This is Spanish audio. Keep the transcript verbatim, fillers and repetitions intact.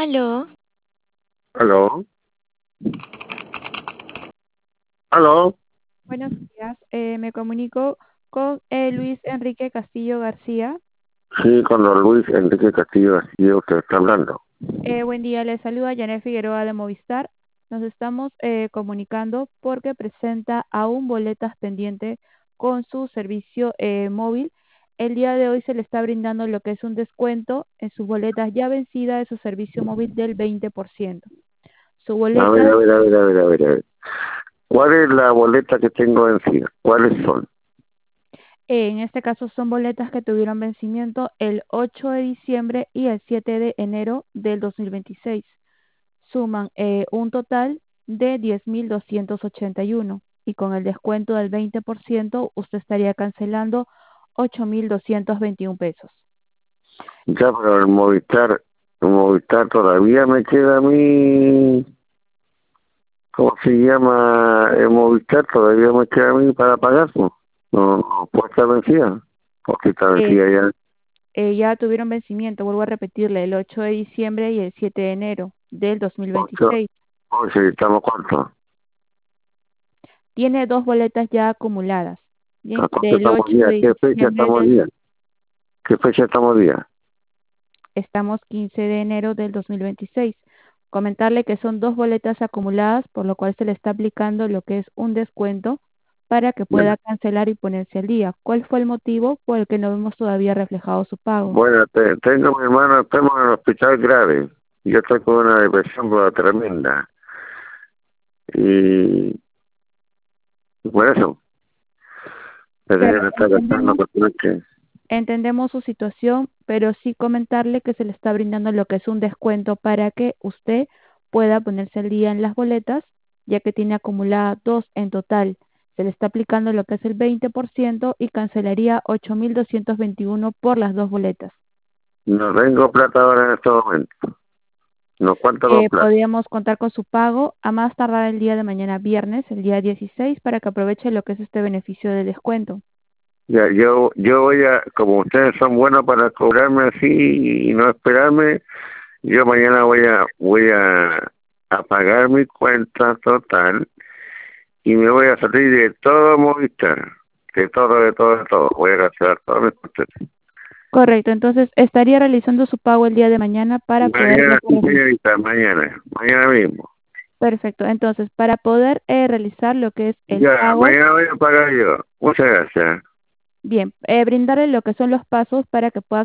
Aló, Aló, aló, Buenos días, eh, me comunico con eh, Luis Enrique Castillo García. sí, con don Luis Enrique Castillo García usted está hablando. Eh, buen día, le saluda Janet Figueroa de Movistar. Nos estamos eh, comunicando porque presenta aún boletas pendientes con su servicio eh, móvil. El día de hoy se le está brindando lo que es un descuento en sus boletas ya vencidas de su servicio móvil del veinte por ciento. Su A ver, boleta, a ver, a ver, a ver, a ver, a ver. ¿Cuál es la boleta que tengo encima? ¿Cuáles son? eh, en este caso, son boletas que tuvieron vencimiento el ocho de diciembre y el siete de enero del dos mil veintiséis. Suman eh, un total de diez mil doscientos ochenta y uno y con el descuento del veinte por ciento usted estaría cancelando ocho mil doscientos veintiún pesos. Ya, pero el Movistar, el Movistar todavía me queda a mí, ¿cómo se llama? El Movistar todavía me queda a mí para pagar, ¿no? No, no puede estar vencida, porque está Eh, vencida ya. eh, ya tuvieron vencimiento, vuelvo a repetirle, el ocho de diciembre y el siete de enero del Ocho, dos mil veintiséis. ocho, ¿estamos cuánto? Tiene dos boletas ya acumuladas, ¿A ¿bien? cuánto Del estamos ocho día? de ¿Qué fecha diciembre estamos del día? ¿Qué fecha estamos día? Estamos quince de enero del dos mil veintiséis. Comentarle que son dos boletas acumuladas, por lo cual se le está aplicando lo que es un descuento para que pueda cancelar y ponerse al día. ¿Cuál fue el motivo por el que no vemos todavía reflejado su pago? Bueno, te- tengo mi hermano, estamos en el hospital grave. Yo estoy con una depresión pero tremenda. Y, y por eso, Claro, tendría que estar gastando entendemos, porque no es que... entendemos su situación, pero sí comentarle que se le está brindando lo que es un descuento para que usted pueda ponerse al día en las boletas, ya que tiene acumuladas dos en total. Se le está aplicando lo que es el veinte por ciento y cancelaría ocho mil doscientos veintiuno por las dos boletas. No tengo plata ahora en este momento. No cuento con Eh, plata. podríamos contar con su pago a más tardar el día de mañana viernes, el día dieciséis, para que aproveche lo que es este beneficio de descuento. Ya, yo, yo voy a, como ustedes son buenos para cobrarme así y no esperarme, yo mañana voy a, voy a, a pagar mi cuenta total y me voy a salir de todo Movistar. De todo, de todo, de todo. Voy a gastar todos mis cuentas. Correcto, entonces estaría realizando su pago el día de mañana para poder lo Mañana, que sí, reali- señorita, mañana, mañana mismo. Perfecto, entonces para poder eh, realizar lo que es el Ya, pago, mañana voy a pagar yo. Muchas gracias. bien, eh, brindarle lo que son los pasos para que pueda